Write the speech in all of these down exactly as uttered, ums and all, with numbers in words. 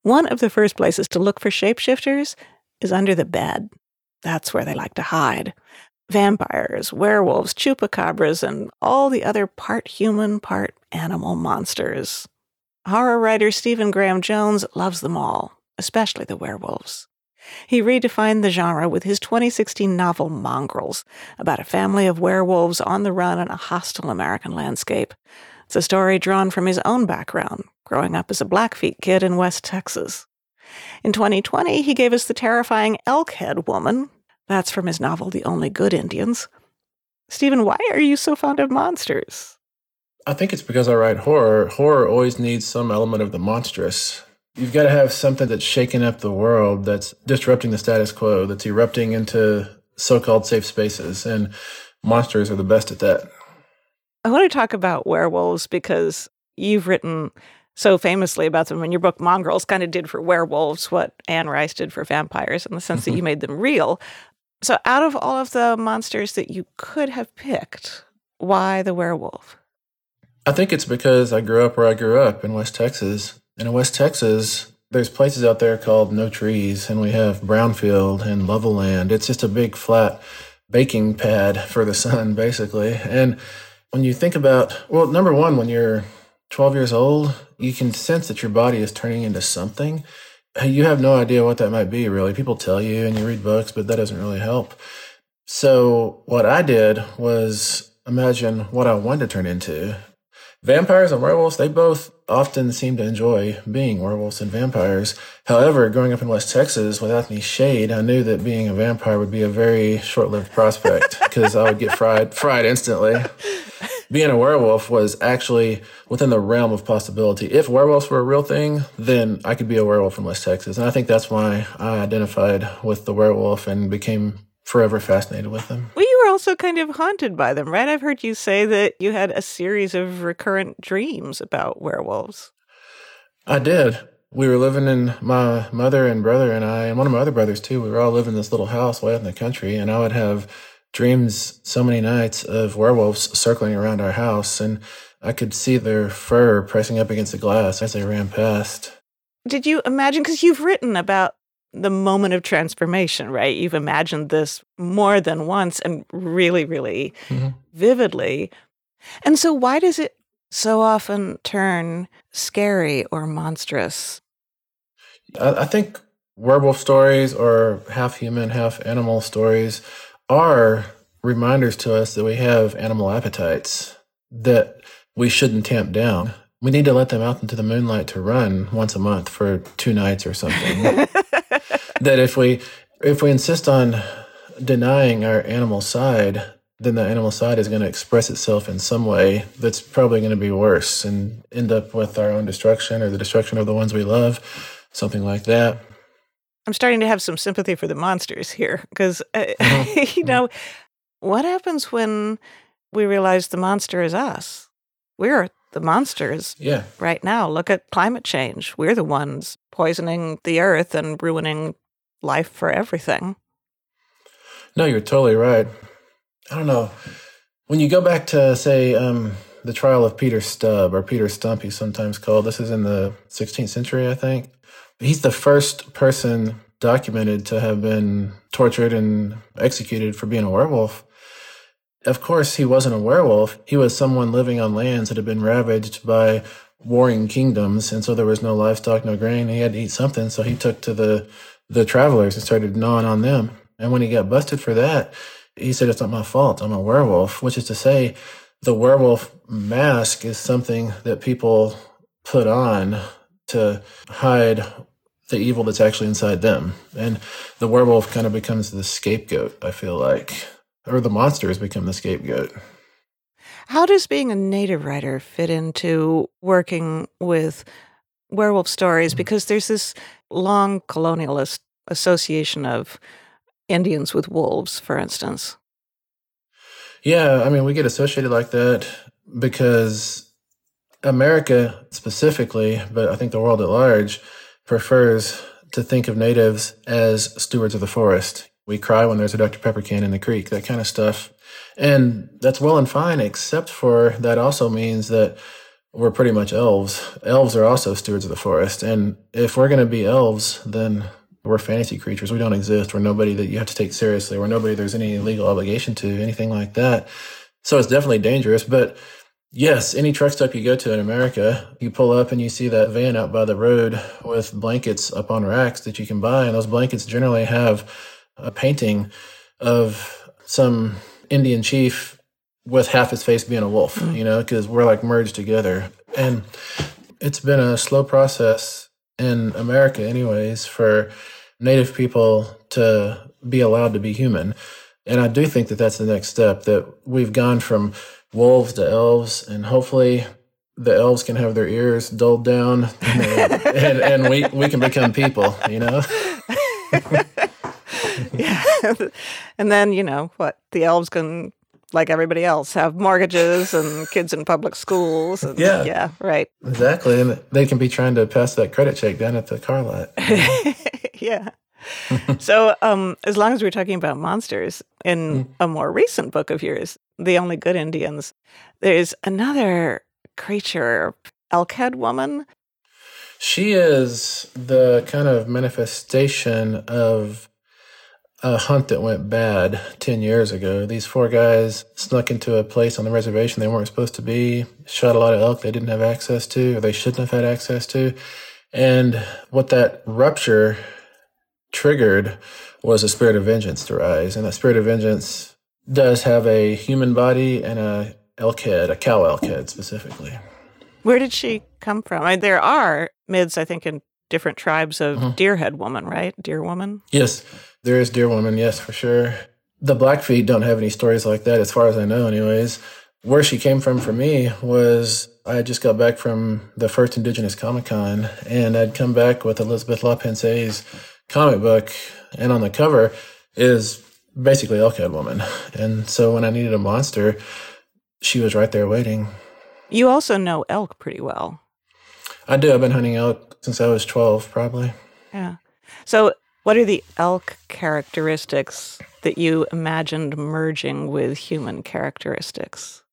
One of the first places to look for shapeshifters is under the bed. That's where they like to hide. Vampires, werewolves, chupacabras, and all the other part human, part animal monsters. Horror writer Stephen Graham Jones loves them all, especially the werewolves. He redefined the genre with his twenty sixteen novel Mongrels, about a family of werewolves on the run in a hostile American landscape. It's a story drawn from his own background, growing up as a Blackfeet kid in West Texas. In twenty twenty, he gave us the terrifying Elkhead Woman. That's from his novel The Only Good Indians. Stephen, why are you so fond of monsters? I think it's because I write horror. Horror always needs some element of the monstrous. You've got to have something that's shaking up the world, that's disrupting the status quo, that's erupting into so-called safe spaces, and monsters are the best at that. I want to talk about werewolves because you've written so famously about them, and your book Mongrels kind of did for werewolves what Anne Rice did for vampires in the sense that you made them real. So out of all of the monsters that you could have picked, why the werewolf? I think it's because I grew up where I grew up in West Texas. And in West Texas, there's places out there called No Trees, and we have Brownfield and Levelland. It's just a big flat baking pad for the sun, basically. And when you think about, well, number one, when you're twelve years old, you can sense that your body is turning into something. You have no idea what that might be, really. People tell you and you read books, but that doesn't really help. So what I did was imagine what I wanted to turn into. Vampires and werewolves, they both often seem to enjoy being werewolves and vampires. However, growing up in West Texas, without any shade, I knew that being a vampire would be a very short-lived prospect because I would get fried, fried instantly. Being a werewolf was actually within the realm of possibility. If werewolves were a real thing, then I could be a werewolf in West Texas. And I think that's why I identified with the werewolf and became forever fascinated with them. Well, you were also kind of haunted by them, right? I've heard you say that you had a series of recurrent dreams about werewolves. I did. We were living in, my mother and brother and I, and one of my other brothers too, we were all living in this little house way out in the country, and I would have dreams so many nights of werewolves circling around our house, and I could see their fur pressing up against the glass as they ran past. Did you imagine, because you've written about the moment of transformation, right? You've imagined this more than once and really, really mm-hmm. vividly. And so why does it so often turn scary or monstrous? I, I think werewolf stories or half human, half animal stories are reminders to us that we have animal appetites that we shouldn't tamp down. We need to let them out into the moonlight to run once a month for two nights or something. That if we if we insist on denying our animal side, then the animal side is going to express itself in some way that's probably going to be worse and end up with our own destruction or the destruction of the ones we love, something like that. I'm starting to have some sympathy for the monsters here because, uh, mm-hmm. you know, what happens when we realize the monster is us? We're the monsters yeah. right now. Look at climate change. We're the ones poisoning the earth and ruining life for everything. No, you're totally right. I don't know. When you go back to, say, um, the trial of Peter Stubb, or Peter Stump, he's sometimes called. This is in the sixteenth century, I think. He's the first person documented to have been tortured and executed for being a werewolf. Of course, he wasn't a werewolf. He was someone living on lands that had been ravaged by warring kingdoms, and so there was no livestock, no grain. He had to eat something, so he took to the, the travelers and started gnawing on them. And when he got busted for that, he said, "It's not my fault. I'm a werewolf," which is to say, the werewolf mask is something that people put on to hide the evil that's actually inside them. And the werewolf kind of becomes the scapegoat, I feel like. Or the monsters become the scapegoat. How does being a native writer fit into working with werewolf stories? Because there's this long colonialist association of Indians with wolves, for instance. Yeah, I mean, we get associated like that because America specifically, but I think the world at large, prefers to think of natives as stewards of the forest. We cry when there's a Doctor Pepper can in the creek, that kind of stuff. And that's well and fine, except for that also means that we're pretty much elves. Elves are also stewards of the forest. And if we're going to be elves, then we're fantasy creatures. We don't exist. We're nobody that you have to take seriously. We're nobody there's any legal obligation to, anything like that. So it's definitely dangerous. But yes, any truck stop you go to in America, you pull up and you see that van out by the road with blankets up on racks that you can buy. And those blankets generally have a painting of some Indian chief with half his face being a wolf, mm. you know, because we're like merged together. And it's been a slow process in America anyways for Native people to be allowed to be human. And I do think that that's the next step, that we've gone from wolves to elves, and hopefully the elves can have their ears dulled down and, and, and we, we can become people, you know? Yeah. And then, you know, what, the elves can, like everybody else, have mortgages and kids in public schools. And, yeah. Yeah, right. Exactly. And they can be trying to pass that credit check down at the car lot. Yeah. So um, as long as we're talking about monsters, in a more recent book of yours, The Only Good Indians, there's another creature, Elkhead Woman. She is the kind of manifestation of a hunt that went bad ten years ago. These four guys snuck into a place on the reservation they weren't supposed to be, shot a lot of elk they didn't have access to, or they shouldn't have had access to. And what that rupture triggered was a spirit of vengeance to rise. And that spirit of vengeance does have a human body and a elk head, a cow elk head specifically. Where did she come from? I mean, there are myths, I think, in different tribes of mm-hmm. Deerhead Woman, right? Deer Woman? Yes, there is Deer Woman, yes, for sure. The Blackfeet don't have any stories like that, as far as I know anyways. Where she came from for me was I had just got back from the first Indigenous Comic-Con, and I'd come back with Elizabeth LaPensay's comic book, and on the cover is basically Elkhead Woman. And so when I needed a monster, she was right there waiting. You also know elk pretty well. I do. I've been hunting elk since I was twelve, probably. Yeah. So what are the elk characteristics that you imagined merging with human characteristics?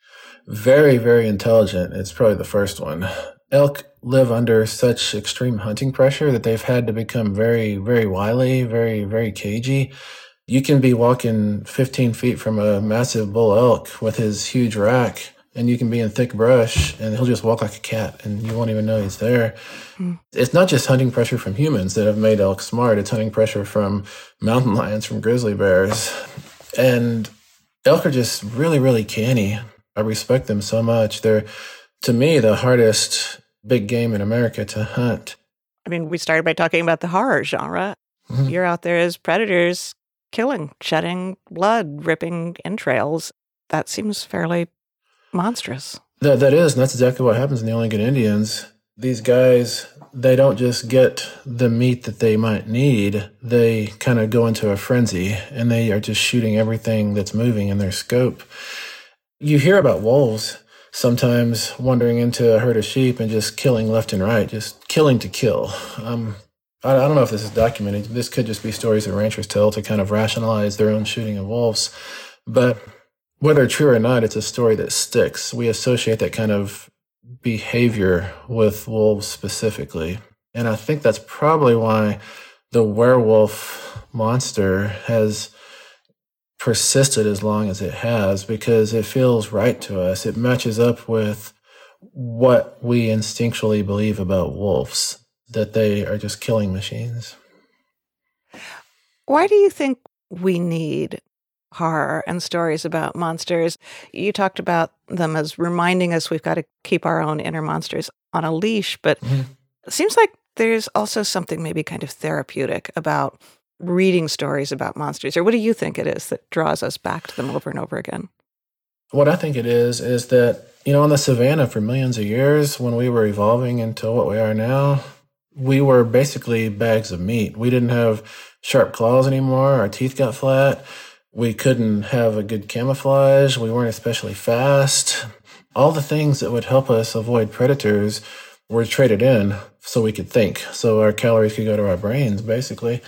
Very, very intelligent. It's probably the first one. Elk live under such extreme hunting pressure that they've had to become very, very wily, very, very cagey. You can be walking fifteen feet from a massive bull elk with his huge rack, and you can be in thick brush, and he'll just walk like a cat, and you won't even know he's there. Mm. It's not just hunting pressure from humans that have made elk smart. It's hunting pressure from mountain lions, from grizzly bears. And elk are just really, really canny. I respect them so much. They're, to me, the hardest big game in America to hunt. I mean, we started by talking about the horror genre. Mm-hmm. You're out there as predators, killing, shedding blood, ripping entrails. That seems fairly monstrous. That That is, and that's exactly what happens in The Only Good Indians. These guys, they don't just get the meat that they might need. They kind of go into a frenzy, and they are just shooting everything that's moving in their scope. You hear about wolves sometimes wandering into a herd of sheep and just killing left and right, just killing to kill. Um, I, I don't know if this is documented. This could just be stories that ranchers tell to kind of rationalize their own shooting of wolves. But whether true or not, it's a story that sticks. We associate that kind of behavior with wolves specifically. And I think that's probably why the werewolf monster has persisted as long as it has, because it feels right to us. It matches up with what we instinctually believe about wolves, that they are just killing machines. Why do you think we need horror and stories about monsters? You talked about them as reminding us we've got to keep our own inner monsters on a leash, but mm-hmm. it seems like there's also something maybe kind of therapeutic about reading stories about monsters. Or what do you think it is that draws us back to them over and over again? What I think it is, is that, you know, on the savannah for millions of years, when we were evolving into what we are now, we were basically bags of meat. We didn't have sharp claws anymore. Our teeth got flat. We couldn't have a good camouflage. We weren't especially fast. All the things that would help us avoid predators were traded in so we could think, so our calories could go to our brains, basically.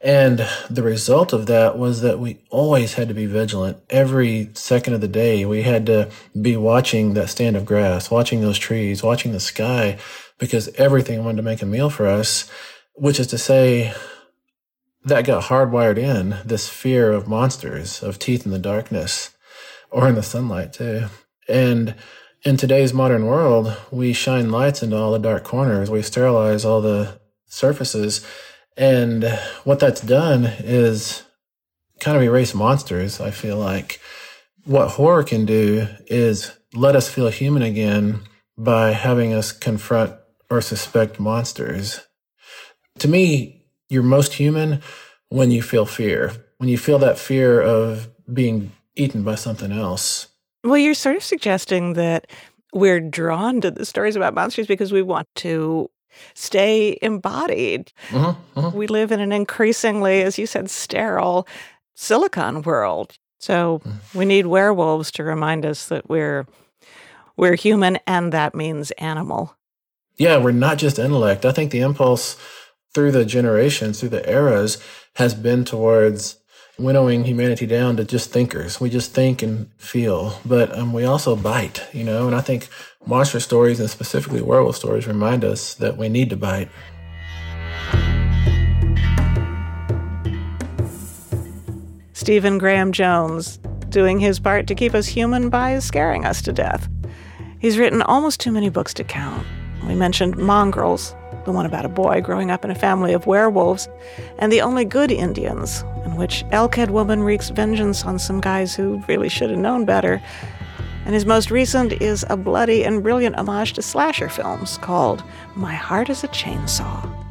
And the result of that was that we always had to be vigilant. Every second of the day, we had to be watching that stand of grass, watching those trees, watching the sky, because everything wanted to make a meal for us, which is to say that got hardwired in, this fear of monsters, of teeth in the darkness, or in the sunlight too. And in today's modern world, we shine lights into all the dark corners. We sterilize all the surfaces. And what that's done is kind of erase monsters, I feel like. What horror can do is let us feel human again by having us confront or suspect monsters. To me, you're most human when you feel fear, when you feel that fear of being eaten by something else. Well, you're sort of suggesting that we're drawn to the stories about monsters because we want to stay embodied. Mm-hmm, mm-hmm. We live in an increasingly, as you said, sterile silicon world. So mm-hmm. we need werewolves to remind us that we're we're human, and that means animal. Yeah, we're not just intellect. I think the impulse through the generations, through the eras, has been towards winnowing humanity down to just thinkers. We just think and feel, but um, we also bite, you know, and I think monster stories, and specifically werewolf stories, remind us that we need to bite. Stephen Graham Jones, doing his part to keep us human by scaring us to death. He's written almost too many books to count. We mentioned Mongrels, the one about a boy growing up in a family of werewolves, and The Only Good Indians, in which Elkhead Woman wreaks vengeance on some guys who really should have known better. And his most recent is a bloody and brilliant homage to slasher films called My Heart is a Chainsaw.